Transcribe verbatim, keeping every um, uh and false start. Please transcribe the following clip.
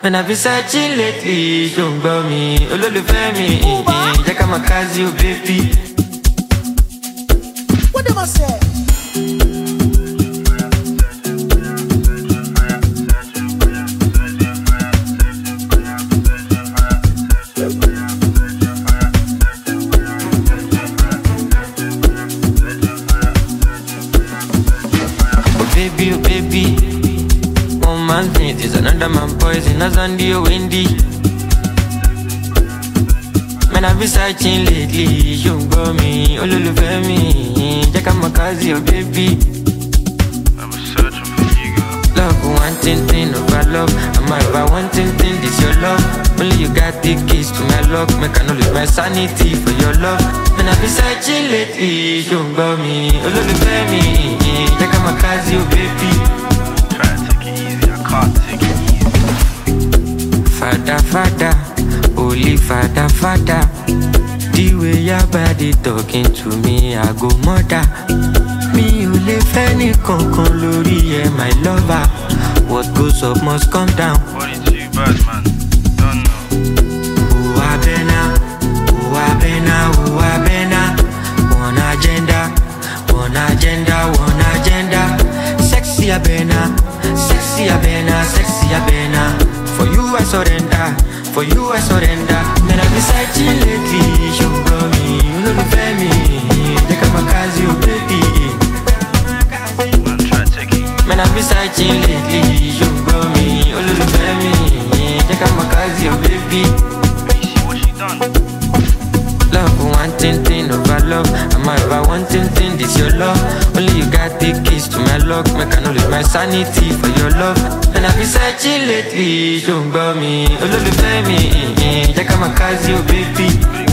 Man, I've been searching lately, don't gbọ́ mi, olólùfẹ́ mi, jẹ́ ká máa Casio, baby. What am I say? Oh baby, oh baby, one man thinks is another man poison, as on the windy. Man, I've been searching lately, don't gbọ́ mi, olólùfẹ́ mi, jẹ́ ká máa Casio, baby. I was searching for you, girl. Love, one thing, thing over love. I'm about one thing, thing, this your love. Only you got the keys to my lock. Make I no lose my sanity for your love. Man, I've been searching lately, don't gbọ́ mi, olólùfẹ́ mi, jẹ́ ká máa Casio, baby. Try to take it easy, I can't take it easy. Father, father, holy father, father. The way your body talking to me, I go murder. Mi ò lè fẹ́ ní kankan lórí ẹ, my lover. What goes up must come down. Body too bad, man. Don't know. Uwa bena, uwa bena, uwa bena. One agenda, one agenda, one agenda. Sexy abena, sexy abena, sexy abena. For you I surrender, for you I surrender. Man, I've been searching lately, show me, olólùfẹ́ mi, jẹ́ ká máa Casio, baby. Man, try to take it easy. Man, I've been searching lately, show me, olólùfẹ́ mi, jẹ́ ká máa Casio, baby. But you see what she done? Love, one thing, thing over love. I'm about one thing, thing, this your love. Only you got the keys to my lock. Make I no lose my sanity for your love. And I've been searching lately, don't gbọ́ mi, olólùfẹ́ mi, jẹ́ ká máa Casio, baby.